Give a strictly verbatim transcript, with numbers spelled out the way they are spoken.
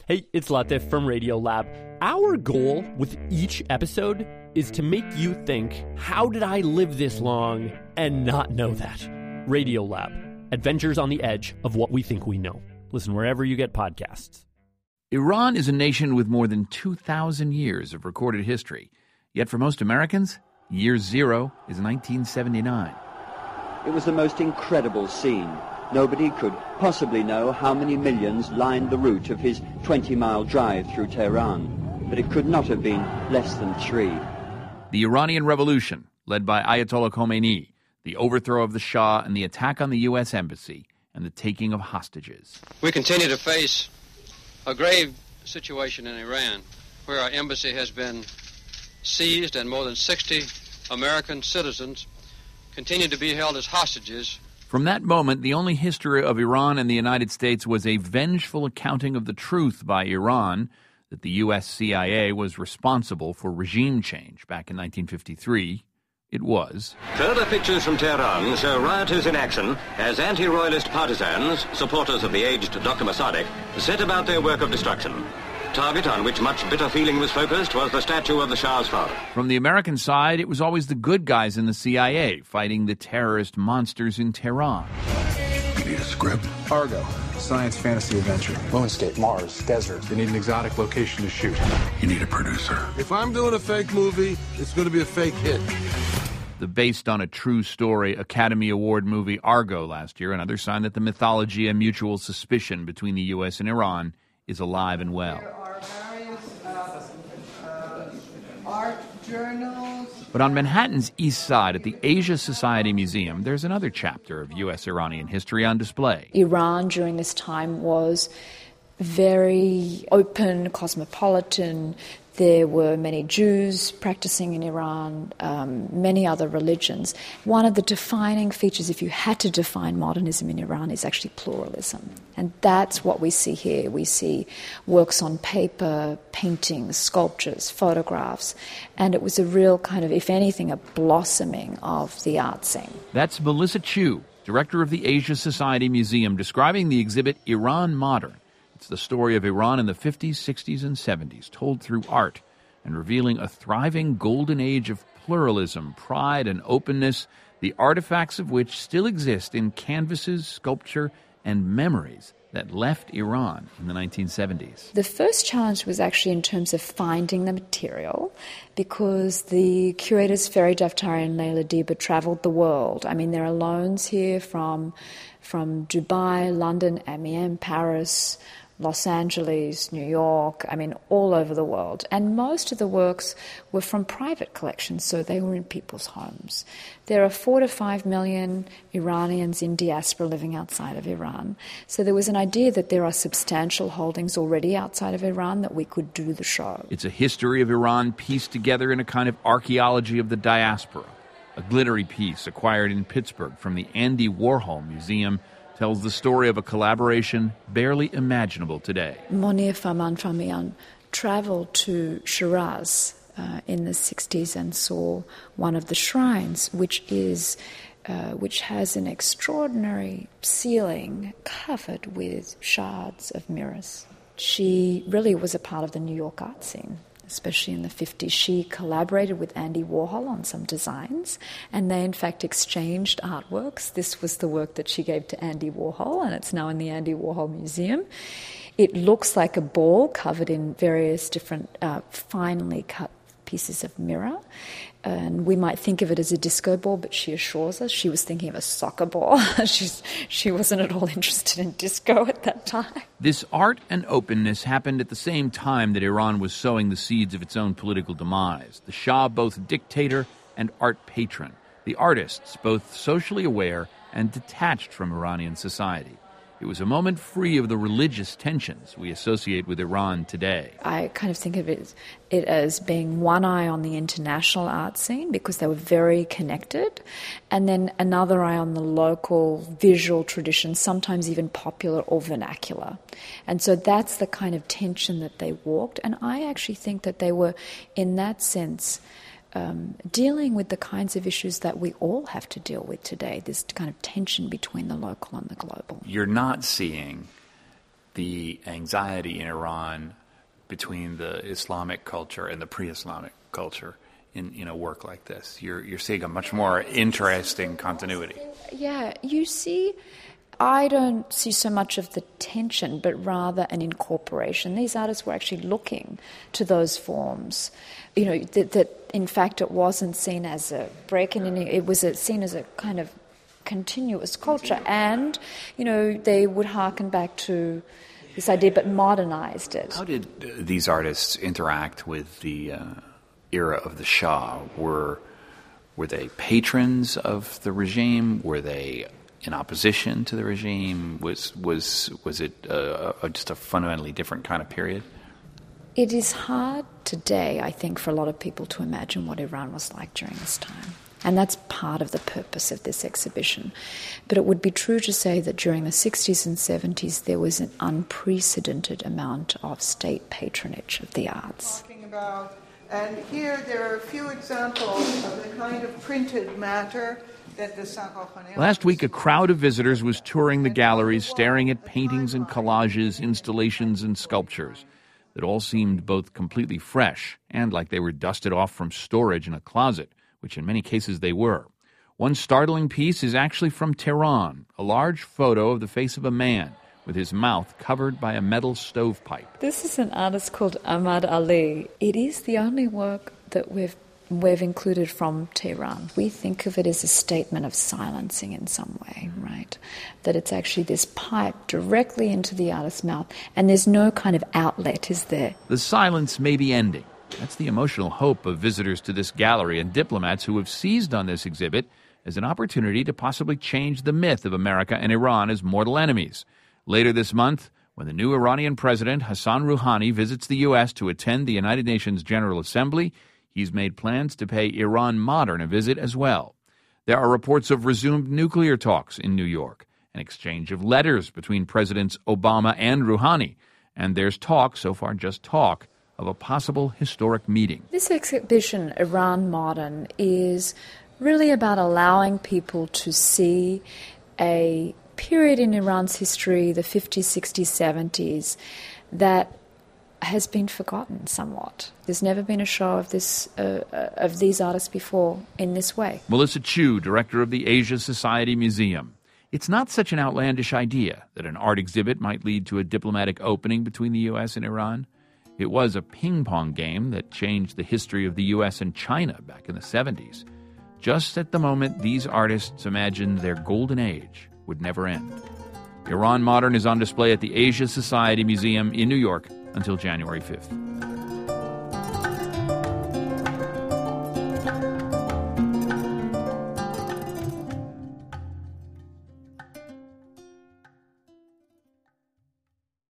Hey, it's Latif from Radiolab. Our goal with each episode is to make you think, how did I live this long and not know that? Radiolab, adventures on the edge of what we think we know. Listen wherever you get podcasts. Iran is a nation with more than two thousand years of recorded history. Yet for most Americans, year zero is nineteen seventy-nine. It was the most incredible scene. Nobody could possibly know how many millions lined the route of his twenty-mile drive through Tehran, but it could not have been less than three. The Iranian Revolution, led by Ayatollah Khomeini, the overthrow of the Shah and the attack on the U S Embassy, and the taking of hostages. We continue to face a grave situation in Iran, where our embassy has been seized and more than sixty American citizens continue to be held as hostages. From that moment, the only history of Iran and the United States was a vengeful accounting of the truth by Iran that the U S C I A was responsible for regime change back in nineteen fifty-three. It was. Further pictures from Tehran show rioters in action as anti-royalist partisans, supporters of the aged Doctor Mossadegh, set about their work of destruction. Target on which much bitter feeling was focused was the statue of the Shah's father. From the American side, it was always the good guys in the C I A fighting the terrorist monsters in Tehran. You need a script? Argo, science fantasy adventure. Moonscape, Mars, desert. They need an exotic location to shoot. You need a producer. If I'm doing a fake movie, it's going to be a fake hit. The based on a true story Academy Award movie Argo last year, another sign that the mythology and mutual suspicion between the U S and Iran is alive and well. There are various uh, uh, art journals. But on Manhattan's east side at the Asia Society Museum, there's another chapter of U S-Iranian history on display. Iran during this time was very open, cosmopolitan. There were many Jews practicing in Iran, um, many other religions. One of the defining features, if you had to define modernism in Iran, is actually pluralism. And that's what we see here. We see works on paper, paintings, sculptures, photographs. And it was a real kind of, if anything, a blossoming of the art scene. That's Melissa Chu, director of the Asia Society Museum, describing the exhibit Iran Modern. It's the story of Iran in the fifties, sixties, and seventies, told through art and revealing a thriving golden age of pluralism, pride, and openness, the artifacts of which still exist in canvases, sculpture, and memories that left Iran in the nineteen seventies. The first challenge was actually in terms of finding the material, because the curators Ferry Daftari and Leila Diba traveled the world. I mean, there are loans here from, from Dubai, London, Amiens, Paris, Los Angeles, New York, I mean, all over the world. And most of the works were from private collections, so they were in people's homes. There are four to five million Iranians in diaspora living outside of Iran. So there was an idea that there are substantial holdings already outside of Iran that we could do the show. It's a history of Iran pieced together in a kind of archaeology of the diaspora. A glittery piece acquired in Pittsburgh from the Andy Warhol Museum tells the story of a collaboration barely imaginable today. Monir Farman Fahmian traveled to Shiraz uh, in the sixties and saw one of the shrines, which is uh, which has an extraordinary ceiling covered with shards of mirrors. She really was a part of the New York art scene, especially in the fifties. She collaborated with Andy Warhol on some designs, and they in fact exchanged artworks. This was the work that she gave to Andy Warhol, and it's now in the Andy Warhol Museum. It looks like a ball covered in various different uh, finely cut pieces of mirror, and we might think of it as a disco ball, but she assures us she was thinking of a soccer ball. She's, she wasn't at all interested in disco at that time. This art and openness happened at the same time that Iran was sowing the seeds of its own political demise. The Shah, both dictator and art patron. The artists, both socially aware and detached from Iranian society. It was a moment free of the religious tensions we associate with Iran today. I kind of think of it, it as being one eye on the international art scene because they were very connected, and then another eye on the local visual tradition, sometimes even popular or vernacular. And so that's the kind of tension that they walked, and I actually think that they were, in that sense, Um, dealing with the kinds of issues that we all have to deal with today, this kind of tension between the local and the global. You're not seeing the anxiety in Iran between the Islamic culture and the pre-Islamic culture in, in a work like this? You're you're seeing a much more interesting continuity. Yeah, you see, I don't see so much of the tension, but rather an incorporation. These artists were actually looking to those forms, you know, that, that in fact it wasn't seen as a break in, it was a, seen as a kind of continuous culture. And, you know, they would harken back to this idea, but modernized it. How did uh, these artists interact with the uh, era of the Shah? Were were they patrons of the regime? Were they in opposition to the regime? Was was was it uh, a, just a fundamentally different kind of period? It is hard today, I think, for a lot of people to imagine what Iran was like during this time. And that's part of the purpose of this exhibition. But it would be true to say that during the sixties and seventies there was an unprecedented amount of state patronage of the arts. Talking about, and here there are a few examples of the kind of printed matter that the Sarkhaneh. Last week, a crowd of visitors was touring the galleries, staring at paintings and collages, installations and sculptures that all seemed both completely fresh and like they were dusted off from storage in a closet, which in many cases they were. One startling piece is actually from Tehran, a large photo of the face of a man with his mouth covered by a metal stovepipe. This is an artist called Ahmad Ali. It is the only work that we've we've included from Tehran. We think of it as a statement of silencing in some way, right? That it's actually this pipe directly into the artist's mouth, and there's no kind of outlet, is there? The silence may be ending. That's the emotional hope of visitors to this gallery and diplomats who have seized on this exhibit as an opportunity to possibly change the myth of America and Iran as mortal enemies. Later this month, when the new Iranian president, Hassan Rouhani, visits the U S to attend the United Nations General Assembly, he's made plans to pay Iran Modern a visit as well. There are reports of resumed nuclear talks in New York, an exchange of letters between Presidents Obama and Rouhani, and there's talk, so far just talk, of a possible historic meeting. This exhibition, Iran Modern, is really about allowing people to see a period in Iran's history, the fifties, sixties, seventies, that has been forgotten somewhat. There's never been a show of this uh, of these artists before in this way. Melissa Chu, director of the Asia Society Museum. It's not such an outlandish idea that an art exhibit might lead to a diplomatic opening between the U S and Iran. It was a ping-pong game that changed the history of the U S and China back in the seventies. Just at the moment these artists imagined their golden age would never end. Iran Modern is on display at the Asia Society Museum in New York until January fifth.